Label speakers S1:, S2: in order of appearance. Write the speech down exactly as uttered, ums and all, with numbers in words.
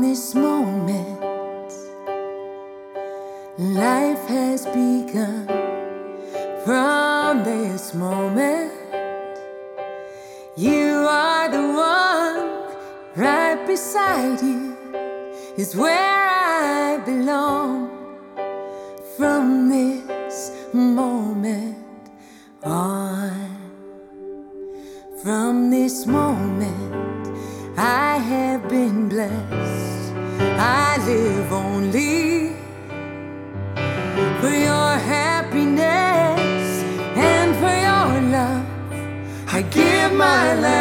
S1: this moment, life has begun. From this moment, you are the one. Right beside you is where I belong. From this moment on, from this moment, I have been blessed. I live only for your happiness and for your love. I give my life.